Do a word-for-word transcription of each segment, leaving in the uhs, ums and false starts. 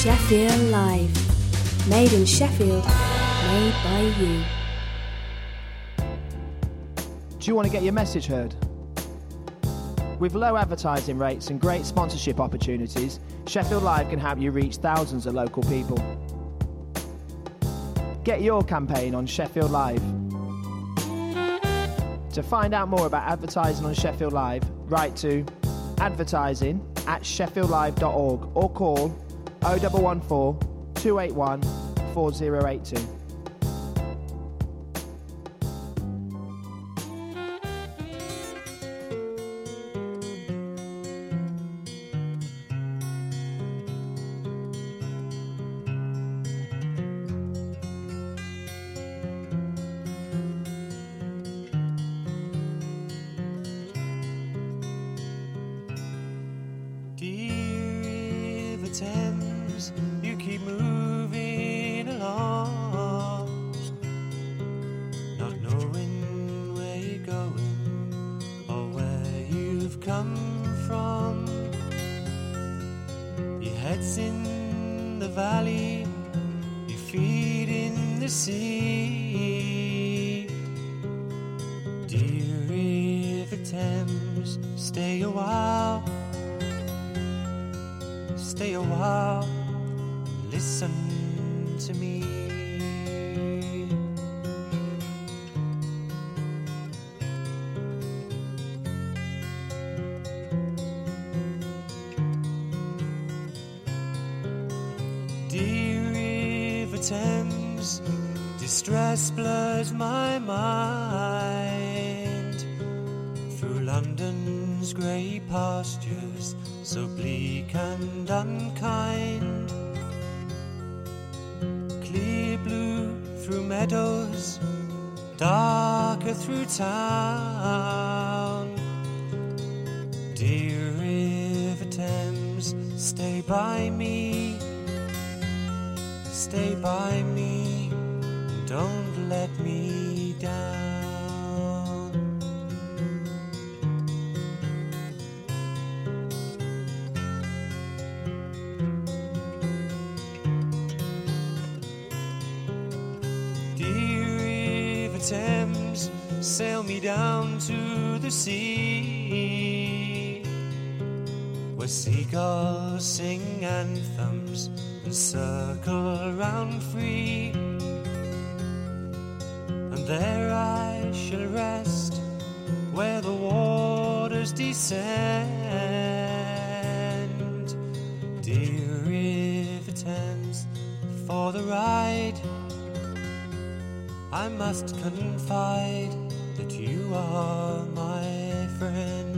Sheffield Live. Made in Sheffield, made by you. Do you want to get your message heard? With low advertising rates and great sponsorship opportunities, Sheffield Live can help you reach thousands of local people. Get your campaign on Sheffield Live. To find out more about advertising on Sheffield Live, write to advertising at sheffield live dot org or call oh one one four, two eight one, four oh eight two. Distress blurs my mind through London's grey pastures, so bleak and unkind. Clear blue through meadows, darker through town. Dear River Thames, stay by me, stay by me. Don't let me down. Dear River Thames, sail me down to the sea, where seagulls sing anthems and circle round free. There I shall rest, where the waters descend. Dear River Thames, for the ride I must confide that you are my friend.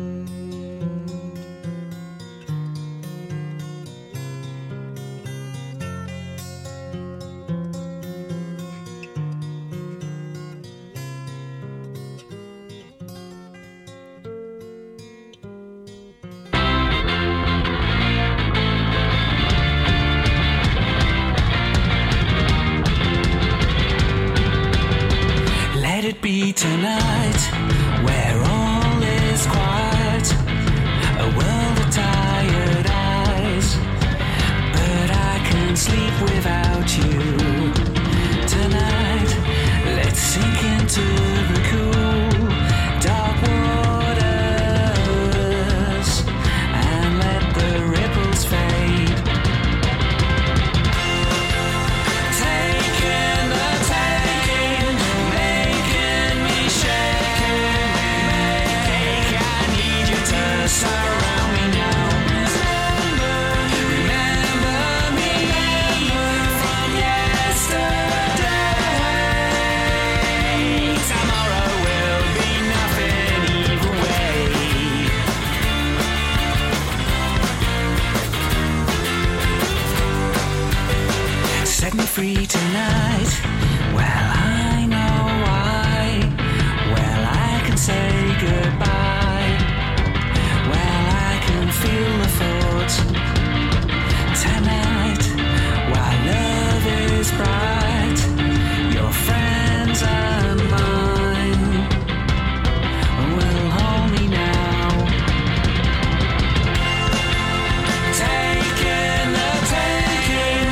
Tonight, where all is quiet, a world of tired eyes, but I can sleep without you. Tonight, let's sink into the cool, dark waters and let the ripples fade. Taking the taking, making me shaking, make I need you to surround me now. Remember me from yesterday. Tomorrow will be nothing either way. Set me free tonight. Well, I know why. Well, I can say goodbye. Well, I can feel the thoughts tonight. While love is bright, your friends are mine. Will hold me now. Taking the taking,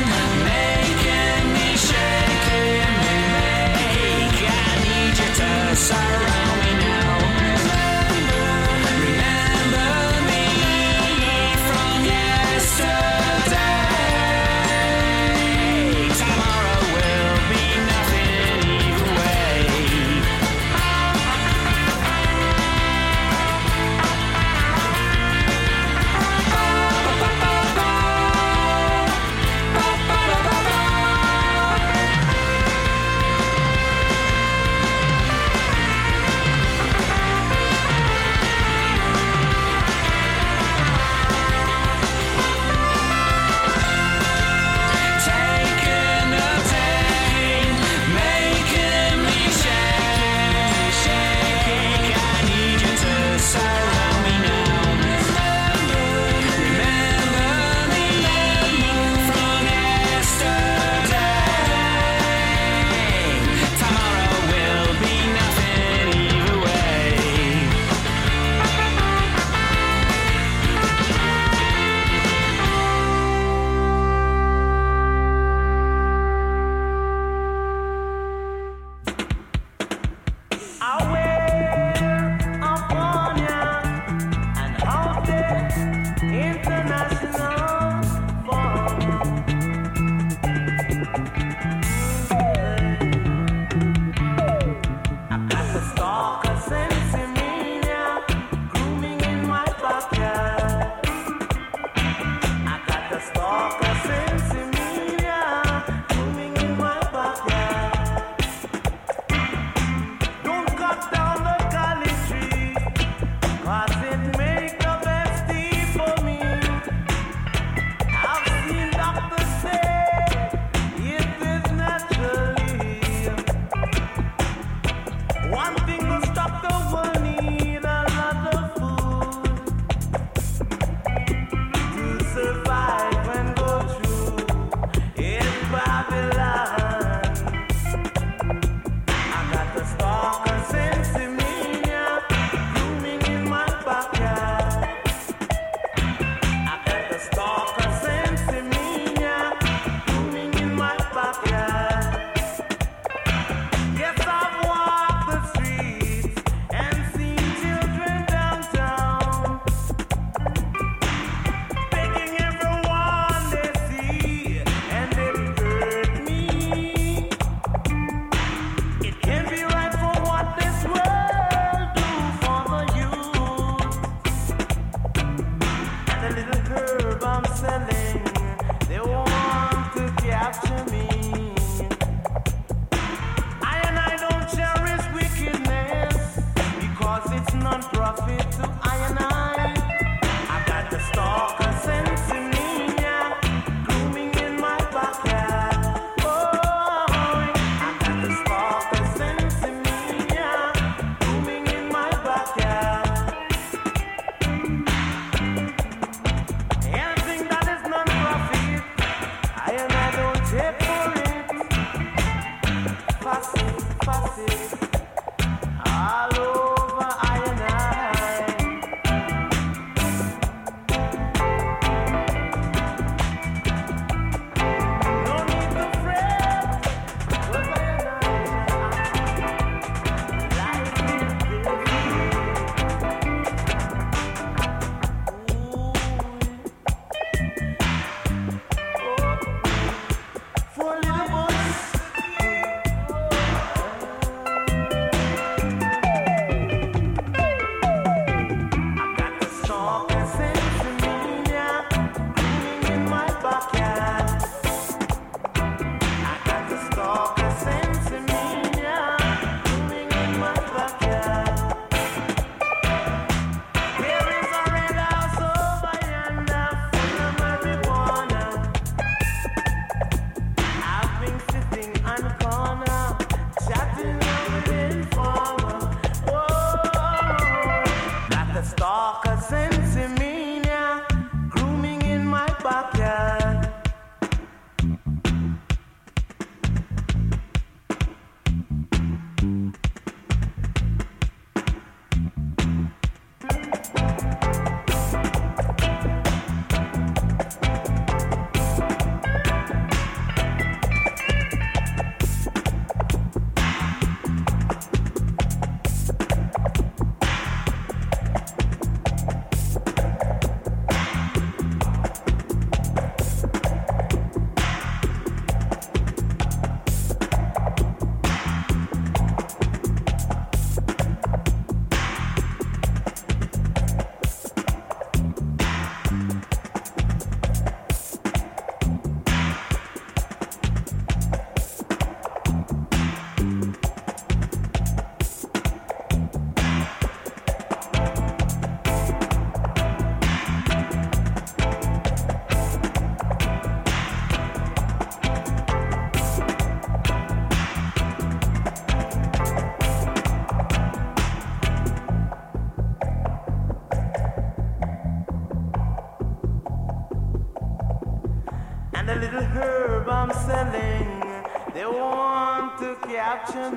capture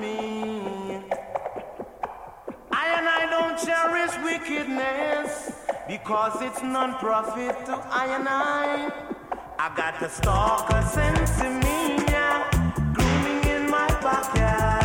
me. I and I don't cherish wickedness because it's non-profit to I and I. I got the stalker sense in me, yeah, grooming in my backyard.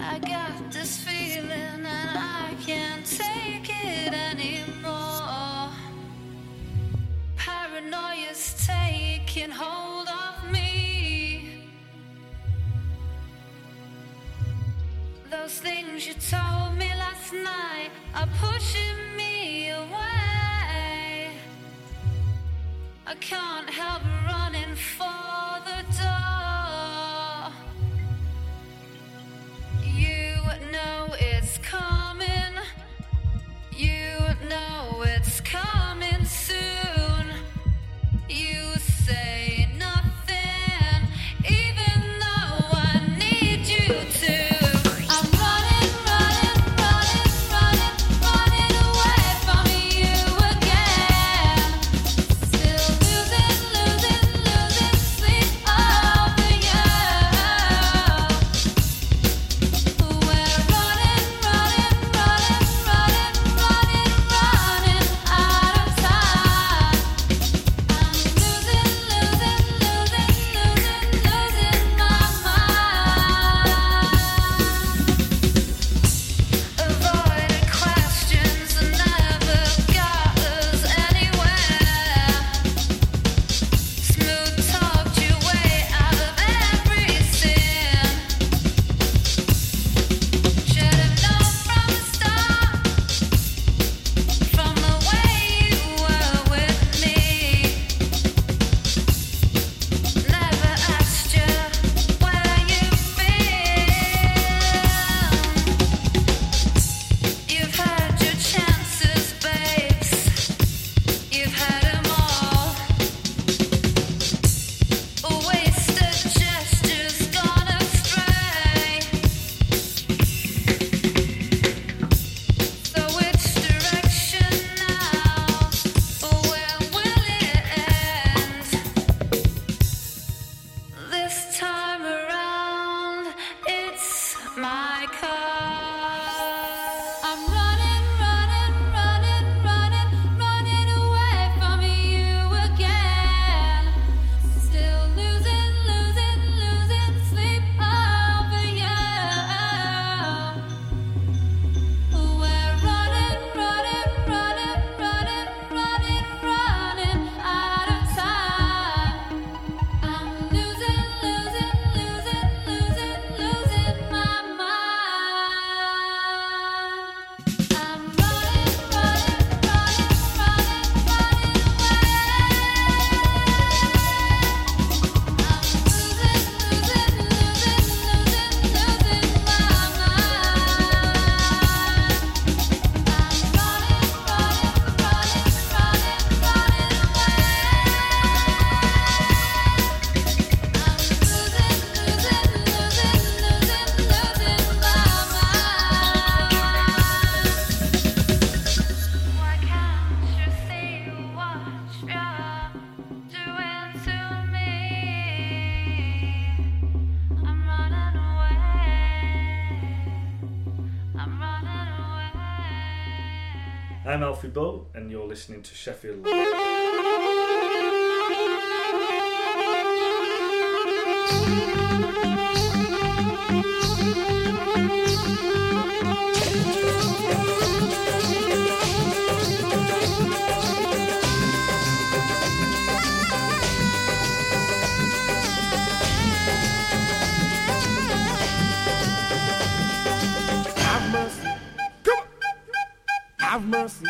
I got this feeling and I can't take it anymore. Paranoia's taking hold of me. Those things you told me last night are pushing me away. I can't help running for the door. You know it's coming. You know it's coming soon. You say nothing, even though I need you to. I'm running, running, running, running, running away from you again. Still losing, losing, losing sleep over you. We're running, running, running, running, running, running out of time. I'm losing, losing, losing, losing, losing my mind. Avoided questions never got us anywhere. Smooth talked your way out of every sin. Should have known from the start, from the way you were with me. Never asked you where you've been. You've had your chances, babes. You've had 'em all. Wasted gestures gone astray. So which direction now? Where will it end? This time around, it's my car. I'm running, running, running, running, running away from you again. Still losing, losing, losing sleep over you. We're running, running, running, running, running, running out of time. I'm losing, losing, losing, losing, losing my mind. I'm running, running, running, running, running away. I'm losing, losing, losing, losing, losing my mind. I'm running, running, running, running, running away. I'm losing, losing, losing, losing, losing my mind. Why can't you see what you're doing to me? I'm running away. I'm running away. I'm Alfie Bow, and you're listening to Sheffield. Have mercy. Come on. Have mercy.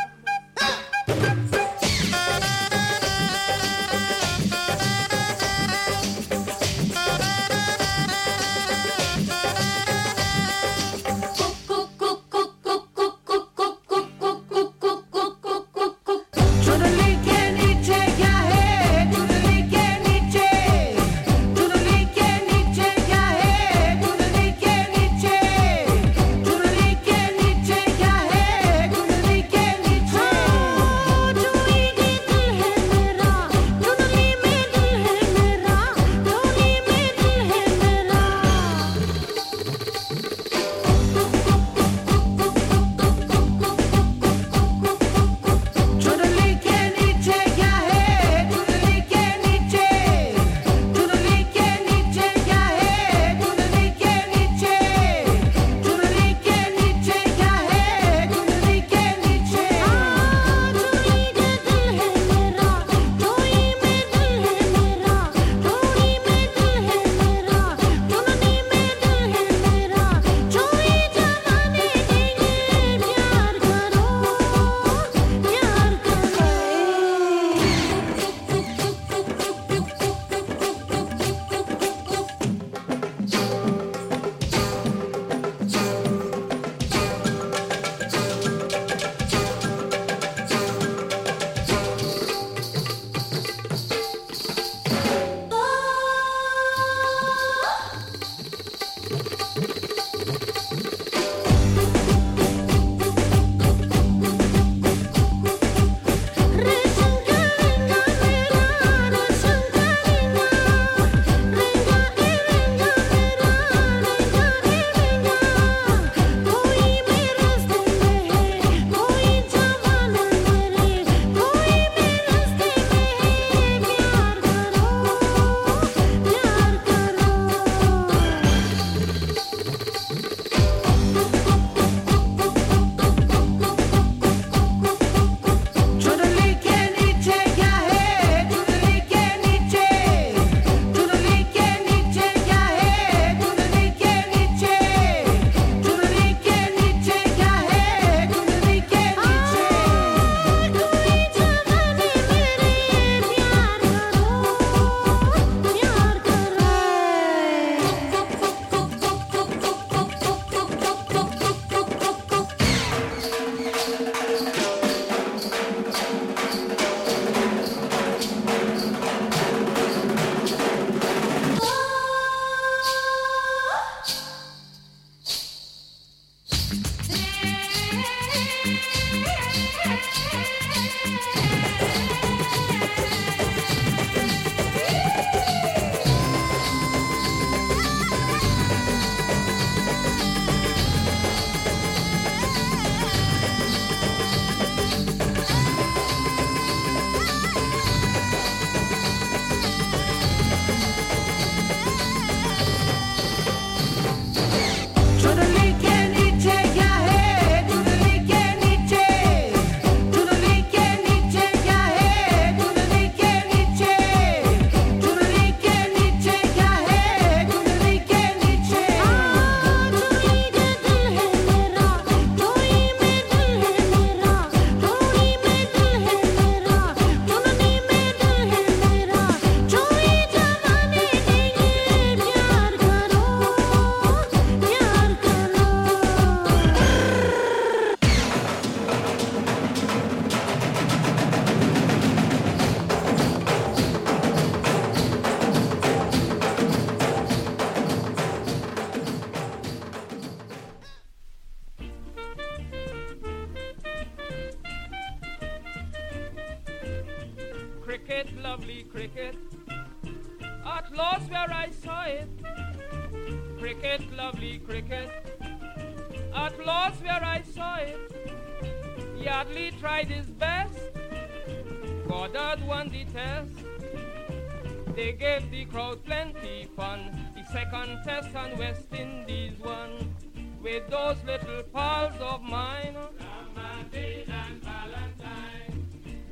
Cricket, lovely cricket, at last where I saw it. Cricket, lovely cricket, at last where I saw it. Yardley tried his best, Goddard won the test. They gave the crowd plenty fun. The second test on West Indies won with those little pals of mine. Ramadine and Valentine.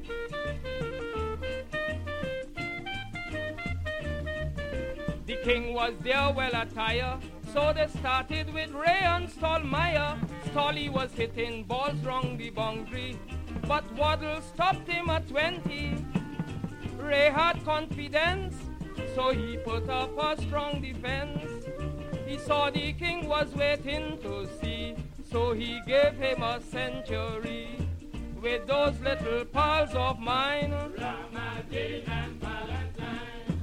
The king was there well attired, so they started with Ray and Stallmeyer. Stolly was hitting balls wrong the boundary, but Waddle stopped him at twenty. Ray had confidence, so he put up a strong defense. He saw the king was waiting to see, so he gave him a century with those little pals of mine. Ramadine and Valentine.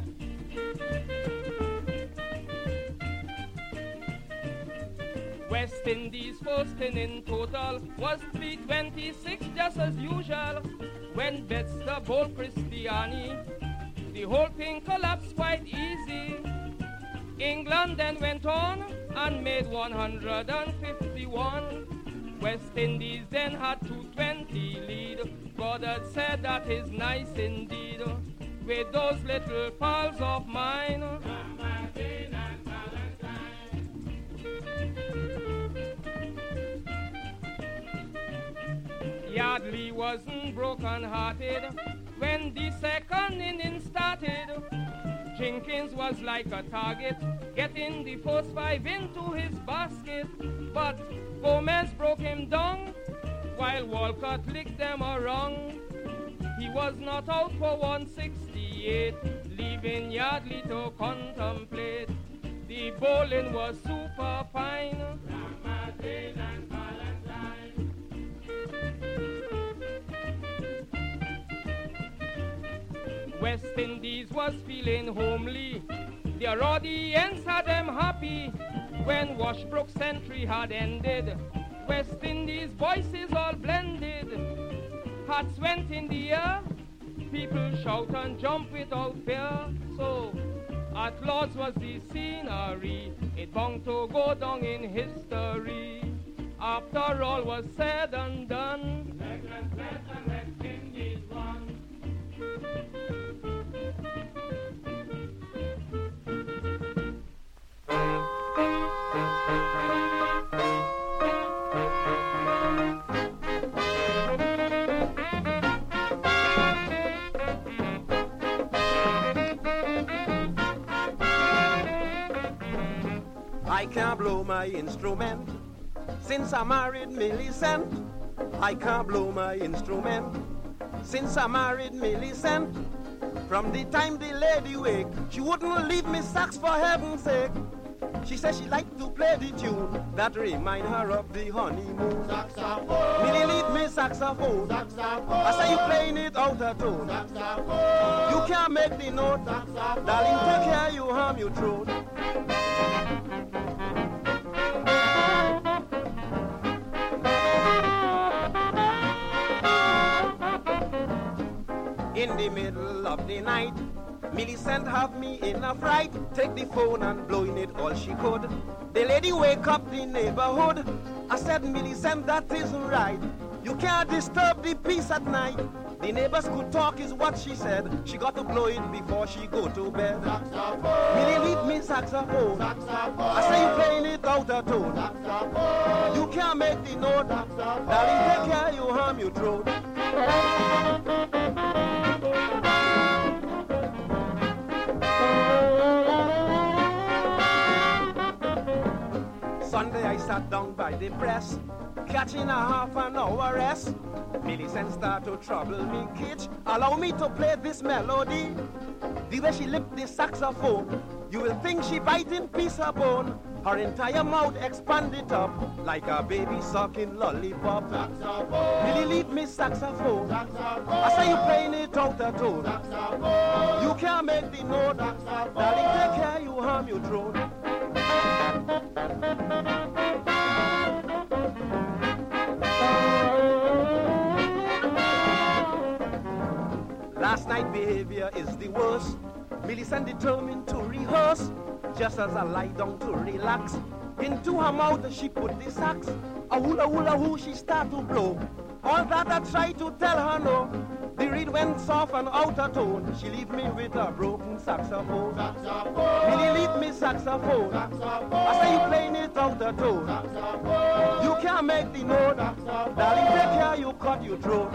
West Indies first inning total was three twenty-six just as usual. When Betster bowled Cristiani, the whole thing collapsed quite easy. England then went on and made one hundred fifty-one. West Indies then had two twenty lead. Goddard said that is nice indeed. With those little pals of mine. Yardley wasn't broken-hearted when the second inning started. Jenkins was like a target, getting the first five into his basket. But Gomez broke him down, while Walcott licked them around. He was not out for one sixty-eight, leaving Yardley to contemplate. The bowling was super fine. Ramadine and Valentine. West Indies was feeling homely. Their audience had them happy. When Washbrook's century had ended, West Indies voices all blended. Hats went in the air, people shout and jump without fear. So at Lord's was the scenery, it bound to go down in history. After all was said and done, England bless and West Indies won. I can't blow my instrument since I married Millicent. I can't blow my instrument since I married Millicent. From the time the lady wake, she wouldn't leave me sax for heaven's sake. She said she liked to play the tune that remind her of the honeymoon. Saxophone. Millie leave me saxophone. Saxophone. I say you playing it out of tone. Saxophone. You can't make the note. Saxophone. Darling, take care, you harm your throat. In the middle of the night, Millicent have me in a fright. Take the phone and blowing it all she could. The lady wake up the neighborhood. I said, Millicent, that isn't right. You can't disturb the peace at night. The neighbors could talk is what she said. She got to blow it before she go to bed. Millie lead me saxophone. saxophone. I say you playing it out of tone. Saxophone. You can't make the note. Saxophone. Darling, take care, you harm your throat. Sunday I sat down by the press, catching a half an hour rest. Millicent start to trouble me, kitch. Allow me to play this melody. The way she lift the saxophone, you will think she biting piece of bone. Her entire mouth expanded up like a baby sucking lollipop. Saxophone. Millie lead me saxophone. saxophone. I say you playing it out of tone. Saxophone. You can't make the note. Saxophone. Darling, take care, you harm your throat. Last night behavior is the worst. Millicent determined to rehearse. Just as I lie down to relax, into her mouth she put the sax. A hula hula hoo she start to blow. All that I try to tell her no. The reed went soft and out of tone. She leave me with a broken saxophone. Saxophone. Millie leave me saxophone. saxophone. I say you playing it out of tone. Saxophone. You can't make the note. Saxophone. Darling, take care, you cut your throat.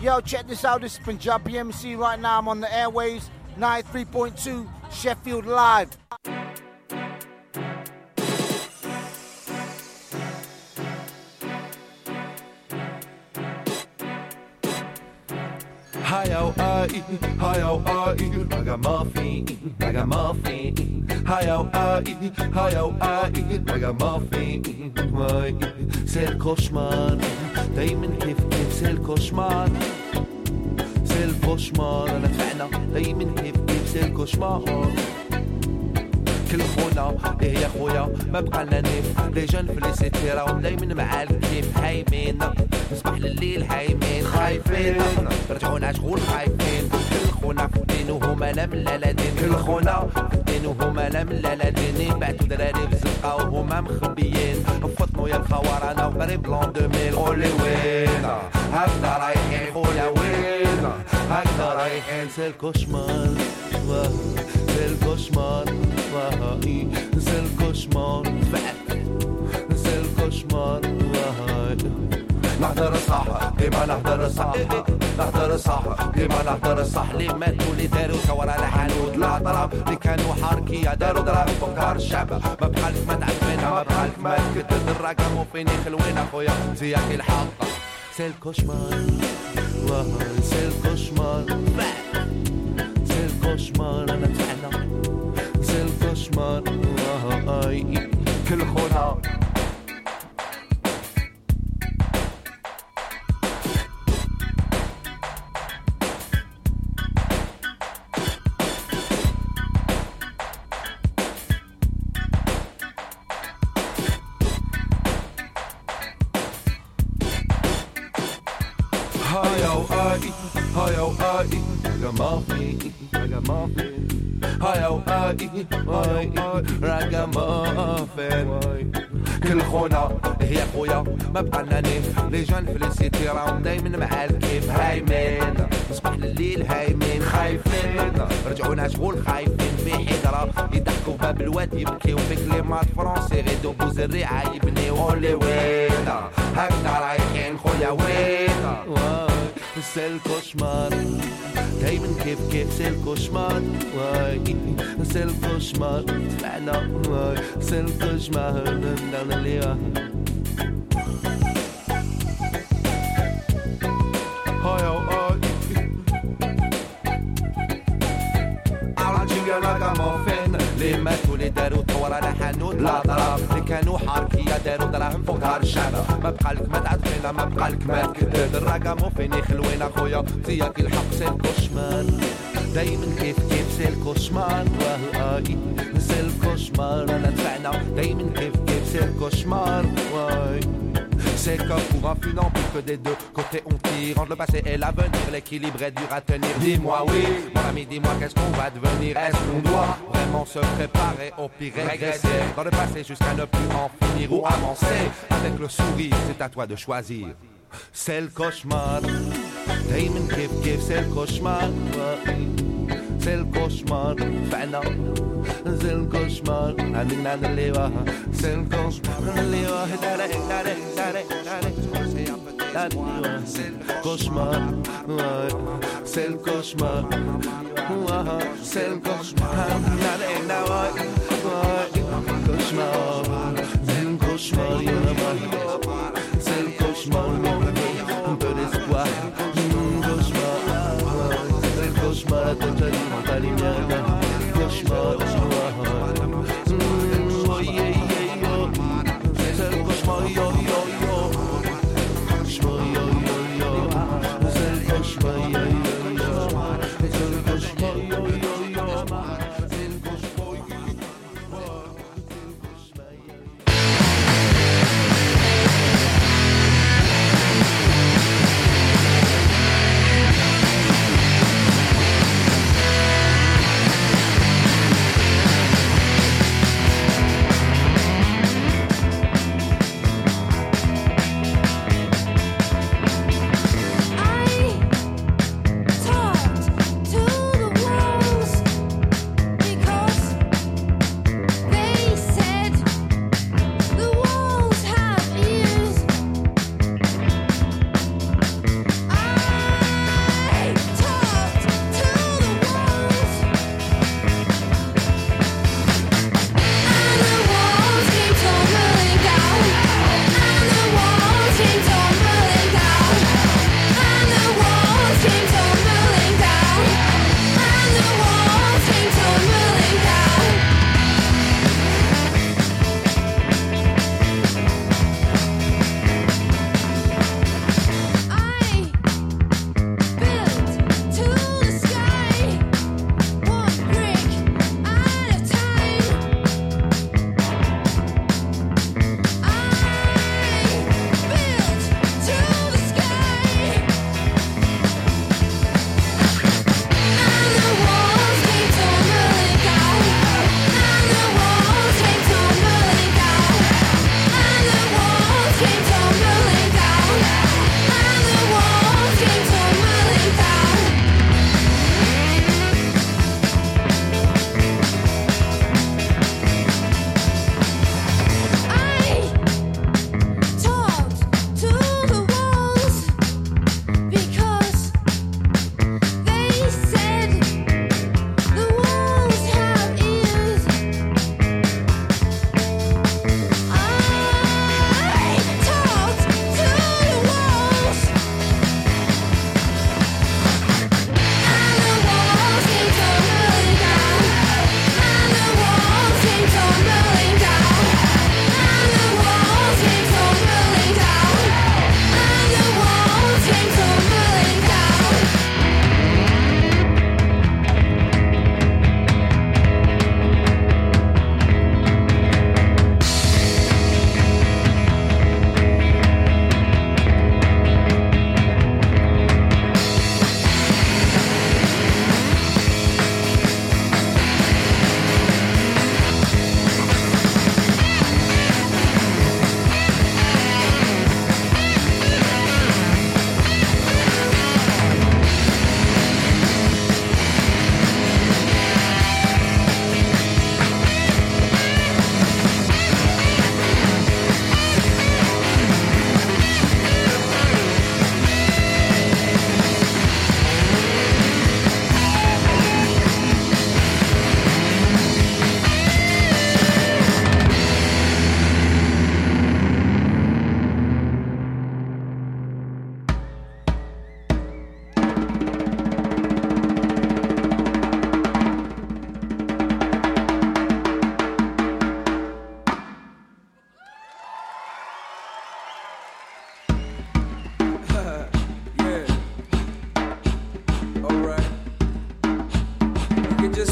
Yo, check this out. This is Punjabi M C. Right now I'm on the airwaves, ninety-three point two Sheffield Live. Hi oh I, hi oh I, ragamuffin, ragamuffin. Hi oh I, hi oh I, ragamuffin. C'est le cauchemar, دايما كيف كيف c'est le cauchemar. C'est le cauchemar, أنا دفعنا دايما كيف كيف c'est le cauchemar. كل خونا إيه يا خويا ما بقى لنا نيف لي جون في لي سيتي راهم دايما مع الكيف هايمين نصبح لليل هايمين خايفين رجعونا شغول خايفين كل خونا في الدين وهما لا من لا دين كل خونا في الدين وهما لا من لا دين يبعتوا دراري بزنقة وهما مخبيين فطنوا يا الخوارانا وقريب لون دوميل قولي وين هكذا رايحين خويا وين هكذا رايحين سي الكوشمار c'est le cauchemar, c'est le cauchemar, c'est le cauchemar. نحضر الصح ديما نحضر الصح نحضر الصح ديما نحضر الصح اللي ماتوا اللي داروا ثورة الحانوت لا طلب اللي كانوا حاركية داروا ضرب فوق دار الشعب ما بحالك ما تعرف منها ما بحالك ما تكتب الرقم وفيني خلوين اخويا زيك الحق c'est le cauchemar c'est le cauchemar c'est le cauchemar أنا تحنا c'est le cauchemar كل خونا Hi oh I, ragamuffin, ragamuffin. Hi oh I, ragamuffin. كل خونا هي خويا ما بقى لنا نيف لي جون في لي سيتي راهم دايما مع الكيف هايمين نصبح لليل هايمين خايفين رجعونا شغول خايفين في حيدرة يضحكوا باب الواد يبكيو في كلمات فرونسي غيدو بوز الريعة يبنيو قولي وين هكذا رايحين خويا وين c'est le cauchemar دايما كيف كيف c'est le cauchemar c'est le cauchemar تبعنا c'est le cauchemar نبداو نليوه هاي او اي رagamuffin اللي ماتوا اللي داروا ثورة لحانوت لا ضرب اللي كانوا حاركية داروا دراهم فوق دار الشعب ما بقالك ما تعرف فينا ما بقالك ما تكذب الرagamuffin يخلوين اخويا زيك الحق سي الكوشمار دايما كيف كيف سي الكوشمار واي سي الكوشمار انا دفعنا دايما كيف كيف سي الكوشمار واي C'est comme pour un funambule que des deux côtés on tire. Entre le passé et l'avenir, l'équilibre est dur à tenir. Dis-moi oui, mon ami, dis-moi qu'est-ce qu'on va devenir. Est-ce qu'on doit vraiment se préparer au pire régresser dans le passé jusqu'à ne plus en finir ou avancer? Avec le sourire, c'est à toi de choisir. C'est le cauchemar. Dayman kif kif, c'est le cauchemar. C'est le cauchemar. Fana. C'est le cauchemar. Anina de leva. C'est le cauchemar. Leva. Dare, dare, dare, dare. C'est le cauchemar. C'est le cauchemar. C'est le cauchemar. Cauchemar. C'est le cauchemar. C'est le cauchemar. Un peu d'espoir. Cauchemar. C'est le cauchemar. La tête à l'image, la lumière. Cauchemar. Oh yeah yeah yo. C'est le cauchemar yo yo yo. Cauchemar yo yo yo. C'est le cauchemar yo yo yo. C'est le cauchemar yo yo yo. C'est le cauchemar yo yo yo.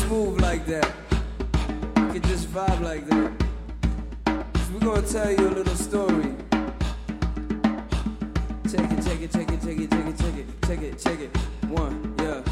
move like that. You can just vibe like that. So we're gonna tell you a little story. Check it, check it, check it, check it, check it, check it, check it, check it. One, yeah.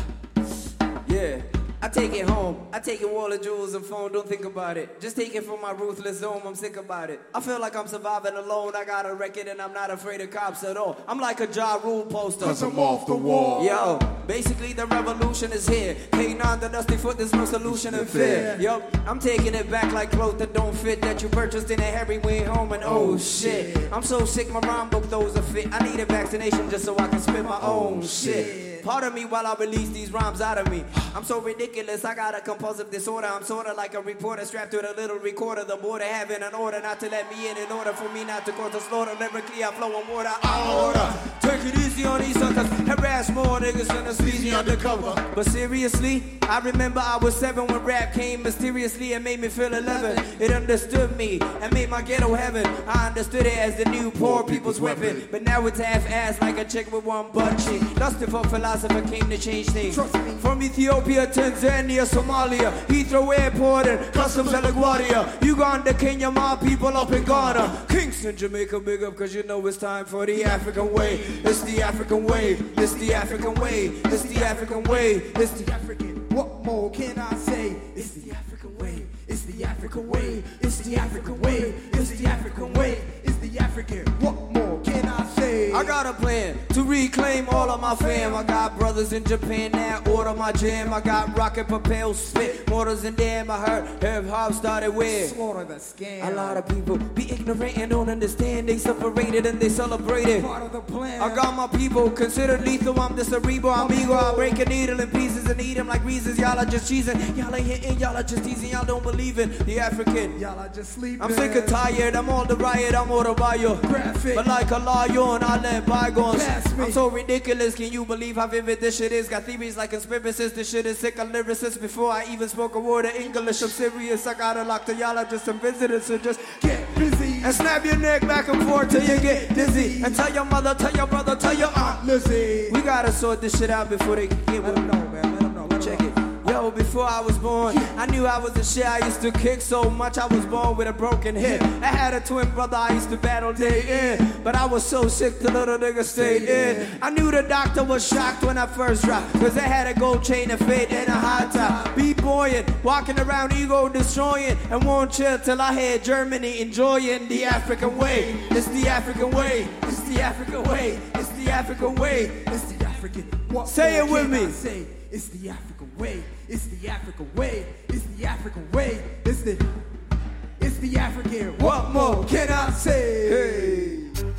Yeah. I take it home, I take it wall of jewels and phone, don't think about it. Just take it from my ruthless dome, I'm sick about it. I feel like I'm surviving alone, I got a record and I'm not afraid of cops at all. I'm like a Ja Rule poster, cause I'm off the wall. Yo, basically the revolution is here. Hating on the dusty foot, there's no solution in fear. Yo, I'm taking it back like clothes that don't fit, that you purchased in a hurry way home and oh shit. I'm so sick, my rhyme book, those are fit. I need a vaccination just so I can spit my own shit. Pardon me while I release these rhymes out of me. I'm so ridiculous, I got a compulsive disorder. I'm sorta like a reporter strapped to the little recorder. The border having an order not to let me in in order for me not to cause a slaughter. Lyrically I flow in water, I order. Take it easy on these suckers. Harass more niggas than a sleazy undercover. But seriously, I remember I was seven when rap came mysteriously and made me feel eleven. It understood me and made my ghetto heaven. I understood it as the new poor people's weapon. But now it's half-assed like a chick with one butt cheek. Lusted for philosophy came to change things. From Ethiopia, Tanzania, Somalia, Heathrow Airport and Customs and LaGuardia, Uganda, Kenya, my people up in Ghana, Kingston, Jamaica, big up cause you know it's time for the African way. It's the African way, it's the African way, it's the African way, it's the African. What more can I say? It's the African way, it's the African way, it's the African way, it's the African way, it's the African. What more can I say? I got a plan to reclaim all of my fam. I got brothers in Japan that order my jam. I got rocket propelled spit mortars and damn. I heard hip hop started with slaughter the scam. A lot of people be ignorant and don't understand. They separated and they celebrated. Part of the plan. I got my people considered lethal. I'm the cerebral amigo. I break a needle in pieces and eat them like reasons. Y'all are just cheesing. Y'all ain't hitting. Y'all are just teasing. Y'all don't believe in the African. Y'all are just sleeping. I'm sick and tired. I'm all the riot. I'm all the bio. Graphic. But like a lion, I let bygones. I'm so ridiculous. Can you believe how vivid this shit is? Got theories like conspiracists. This shit is sick. A lyricist before I even spoke a word of English. I'm serious. I got a lock to y'all. Are just some visitors. So just get busy and snap your neck back and forth till you get dizzy. And tell your mother, tell your brother, tell your aunt Lizzie. We gotta sort this shit out before they can get with me. Check it. Yo, before I was born, I knew I was a shit. I used to kick so much, I was born with a broken hip. I had a twin brother, I used to battle day in. But I was so sick, the little nigga stayed in. I knew the doctor was shocked when I first dropped, cause I had a gold chain and fit and a hot top. Be buoyant, walking around ego destroying, and won't chill till I hear Germany enjoying the African way. It's the African way, it's the African way, it's the African way, it's the African. What Say it with me. Say? It's the African way. It's the African way. It's the African way. It's the It's the African. What more can I say? Hey.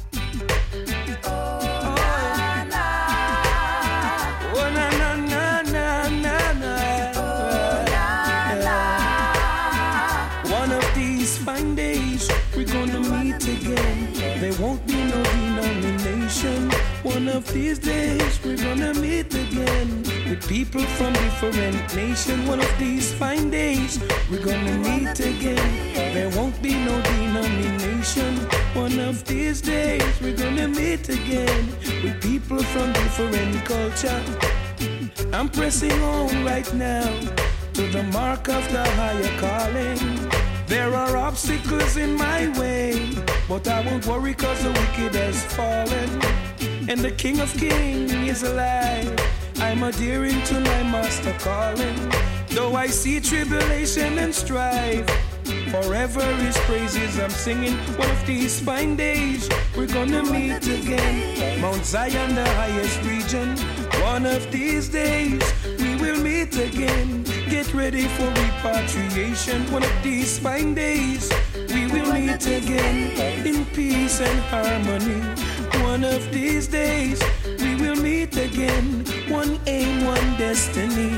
Fine days, we're gonna meet again. There won't be no denomination. One of these days, we're gonna meet again with people from different nations. One of these fine days, we're gonna meet again. There won't be no denomination. One of these days, we're gonna meet again with people from different culture. I'm pressing on right now to the mark of the higher calling. There are obstacles in my way, but I won't worry cause the wicked has fallen. And the King of Kings is alive. I'm adhering to my master calling. Though I see tribulation and strife, forever his praises I'm singing. One of these fine days, we're gonna meet again. Mount Zion, the highest region. One of these days, we will meet again. Get ready for repatriation. One of these fine days, we will meet again in peace and harmony. One of these days, we will meet again. One aim, one destiny.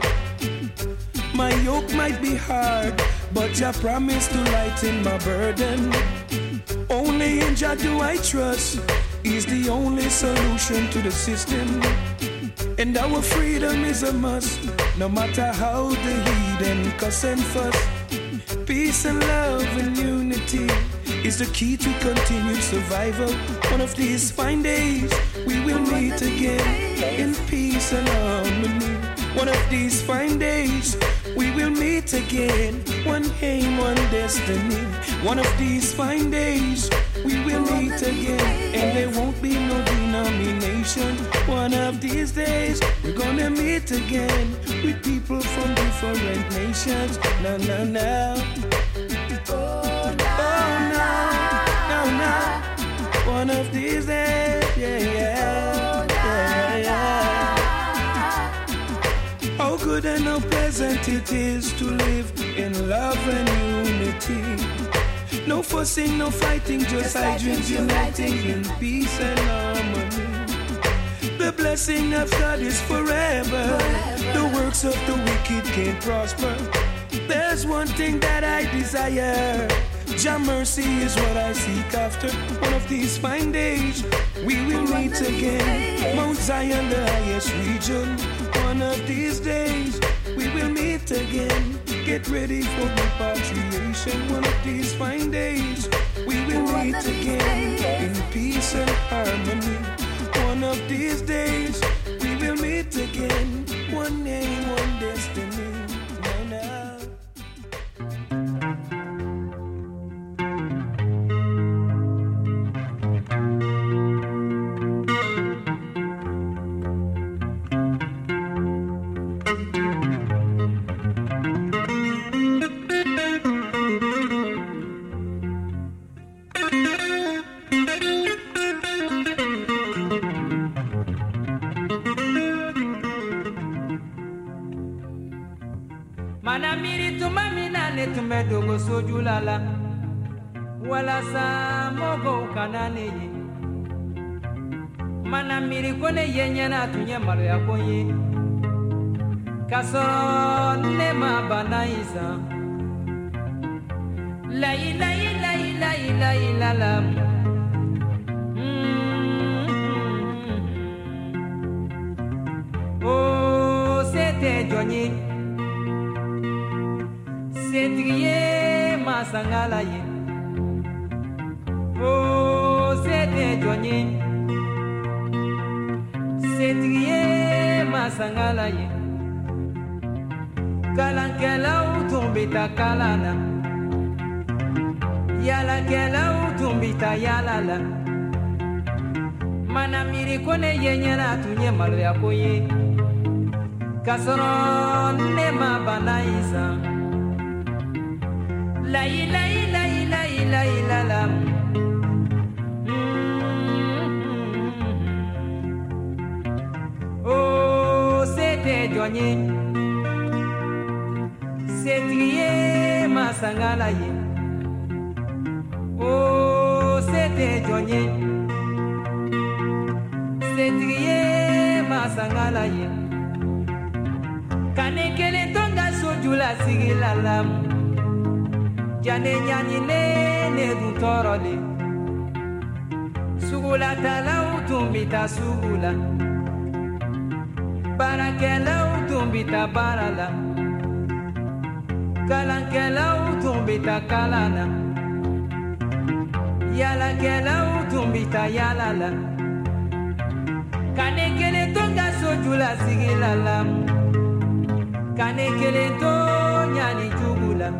My yoke might be hard, but Jah promised to lighten my burden. Only in Jah do I trust. He's the only solution to the system. And our freedom is a must, no matter how the heathen cuss and fuss. Peace and love and unity is the key to continued survival. One of these fine days, we will meet again in peace and harmony. One of these fine days, we will meet again. One aim, one destiny. One of these fine days, we will meet again. And there won't be no denomination. One of these days, we're gonna meet again. With people from different nations. No, no, no. Oh, no, no, no. One of these days, yeah, yeah, yeah, yeah. How good and how pleasant it is to live in love and unity. No fussing, no fighting, just like dreams uniting in peace and harmony. The blessing of God is forever. The works of the wicked can't prosper. There's one thing that I desire. Jah mercy is what I seek after. One of these fine days, we will meet again. Mount Zion, the highest region. One of these days, we will meet again. Get ready for repatriation. One of these fine days, we will meet again. In peace and harmony. One of these days, we will meet again. One name, one destiny. Now, now. Manamiri tumamina ne tumedogo sojulala wala sa mogo kanane ye Manamiri kone yenye na tunye malo ya konye Kasoro ne mabana isa La ila ila ila ila ila la Oh c'était Johnny Cédrier Masangala ye Oh c'était Johnny Cédrier Masangala ye Kalankela utumbita kalana Yala kela utumbita yalala Manamiri kone yenye na tunye malo ya koye Kasoro ne mabana isa La ila ila ila ila ila la Oh c'était Johnny Cédrier Masangala ye Oh c'était Johnny Cédrier Masangala ye Kane kele tonga sojula sigila lamu Jane nyani ne ne dutorole Sugula tala utumbita sugula Barakela utumbita barala Kalankela utumbita kalana Yala kela utumbita yalala Kane kele tonga sojula sigila lamu Kane kele to nyani jugula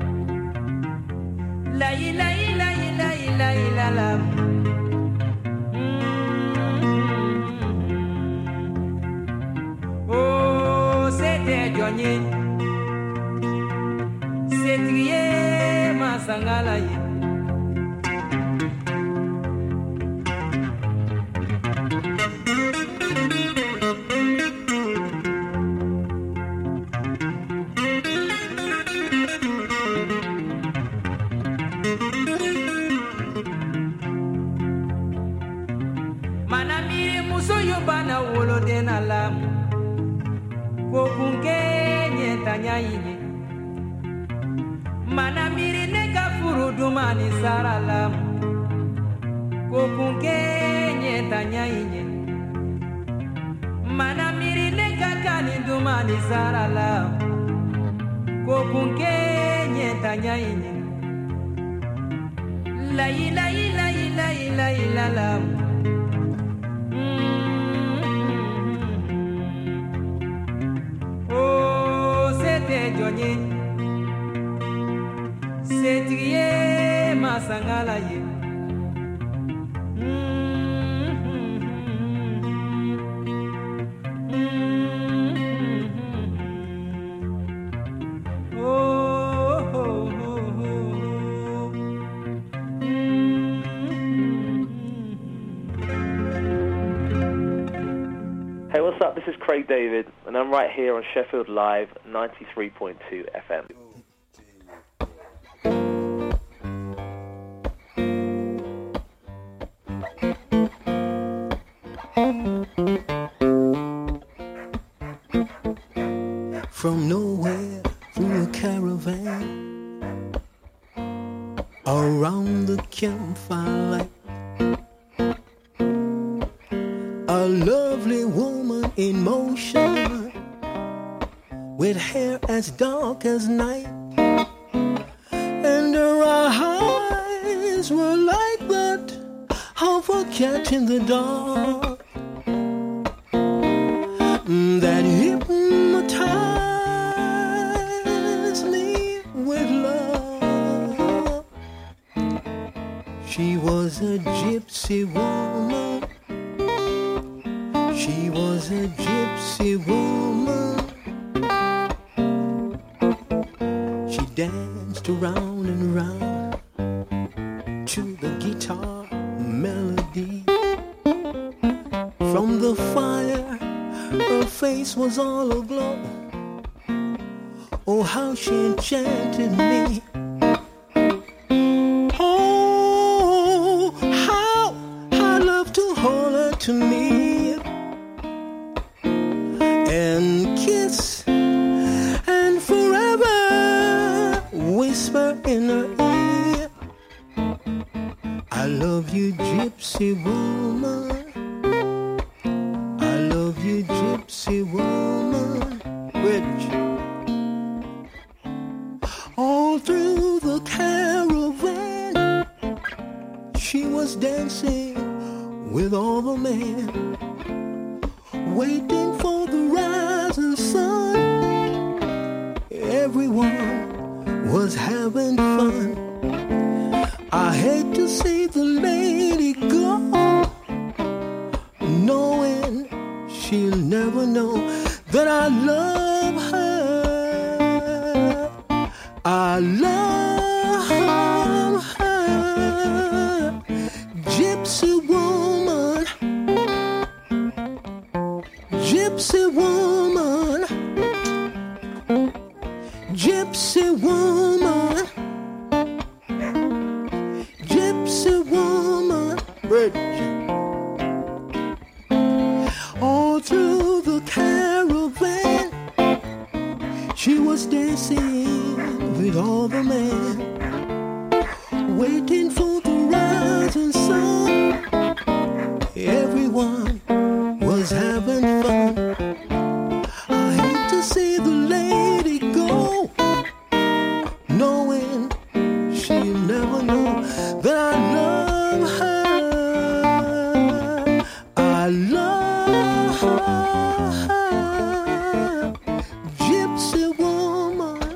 La ila ila ila ila ila la Oh c'était Johnny Cédrier Masangala ye Manamiri muso yobana wolo dena lamu Kokunke nyetanya inye Manamiri neka furu dumani sara lamu Kokunke nyetanya inye Manamiri neka kani dumani sara lamu Kokunke nyetanya inye La ila ila ila ila ila lamu Oh, c'était Johnny sangala ye. Hey, what's up? This is Craig David, and I'm right here on Sheffield Live ninety-three point two F M. From nowhere, through a caravan, around the campfire light, a lovely woman in motion, with hair as dark as night, and her eyes were like that of a cat in the dark, that hypnotized me with love. She was a gypsy woman. She was a gypsy woman. She danced around and around to the guitar melody. From the fire, her face was all aglow. Oh, how she enchanted me. Oh, how I love to hold her to me and kiss and forever whisper in her ear, I love you, gypsy woman. I love you, gypsy woman. Which all through the caravan she was dancing with all the men, waiting for the rising sun. Everyone was having fun. I hate to see the lady go, knowing she'll never know that I love her. I love her. Gypsy woman. Gypsy woman. Gypsy woman. Gypsy woman. All through the caravan she was dancing with all the men, waiting for the rising sun. Everyone was having fun. I hate to see the lady go, knowing she'll never know that I love her. I love her. Gypsy woman.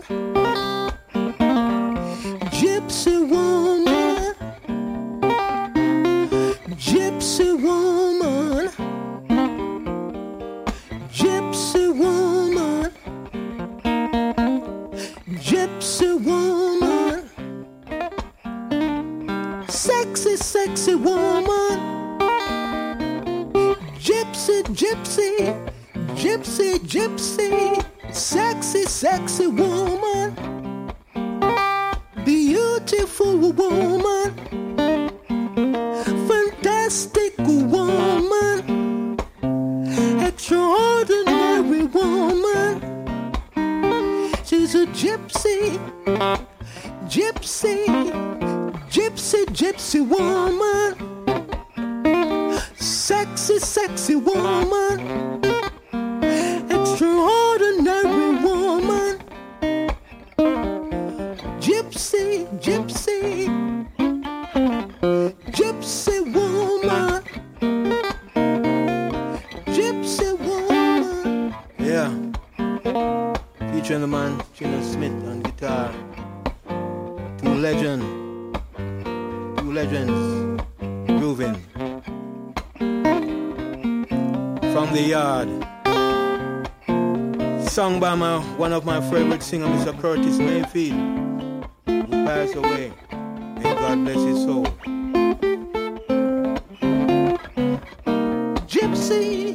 Gypsy woman. Gypsy woman. Gypsy woman. Gypsy woman. Sexy, sexy woman. Gypsy, gypsy. Gypsy, gypsy. Sexy, sexy woman. Beautiful woman. Fantastic woman. Extraordinary woman. She's a gypsy. Gypsy. Gypsy, gypsy woman. Sexy, sexy woman. Extraordinary woman. Gypsy, gypsy. Gypsy woman. Gypsy woman. Yeah. Featuring the man, Gina Smith on guitar. Two legend. two legends grooving from the yard. Sung by my, one of my favorite singers, Mister Curtis Mayfield, who passed away. May God bless his soul. Gypsy.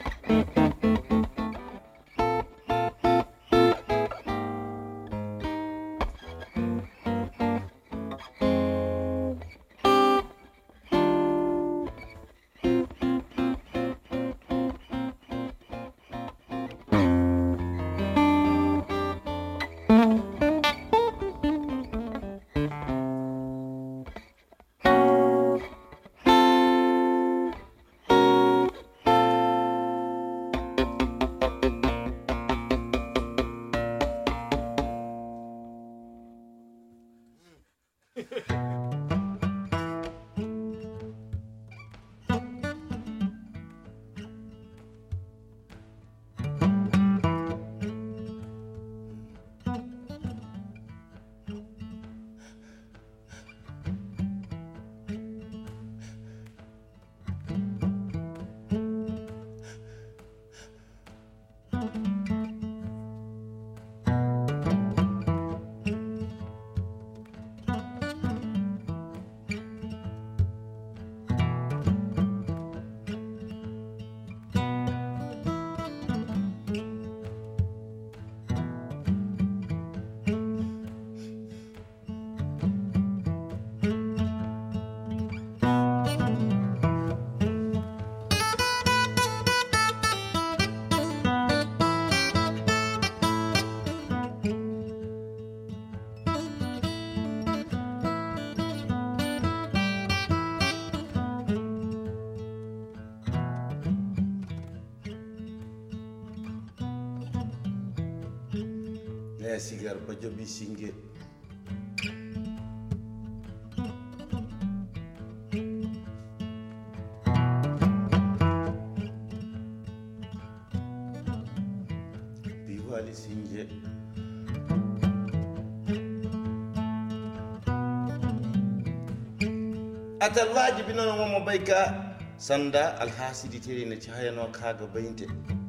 Sigar bajo bisinge biwali singe atal wajibi non mo bayka sanda alhasidi tere ne chayano kaga baynte